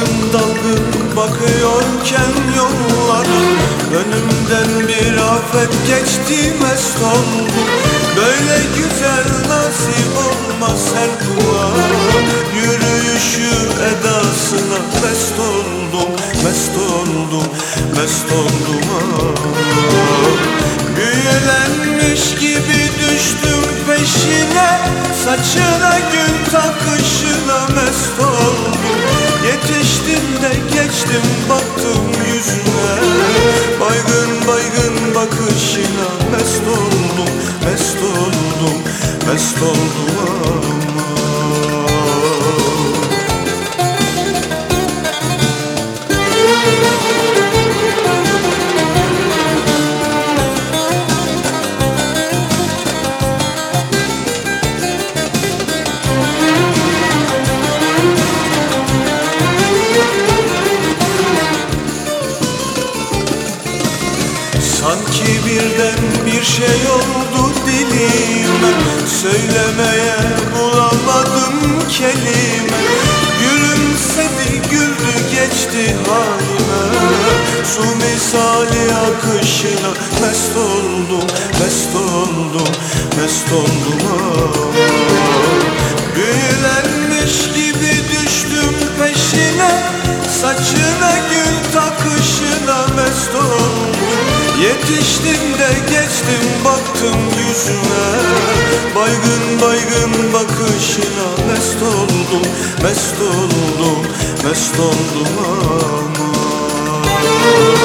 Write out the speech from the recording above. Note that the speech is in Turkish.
Dalgın dalgın bakıyorken yollara, önümden bir afet geçti, mest oldum. Böyle güzel nasip olmaz her kula, yürüyüşü edasına mest oldum, mest oldum, mest oldum. Büyülenmiş gibi düştüm peşine, saçına gül takışına mest oldum. Yetiştim de geçtim baktım yüzüne, baygın baygın bakışına mest oldum, mest oldum, mest oldum Sanki birden bir şey oldu dilime, söylemeye bulamadım kelime. Gülümsedi güldü geçti halime, su misali akışına mest oldum, mest oldum, mest oldum. Büyülenmiş gibi düştüm peşine, saçına gül takışına mest oldum. Yetiştim de geçtim baktım yüzüne, baygın baygın bakışına mest oldum, mest oldum, mest oldum ama.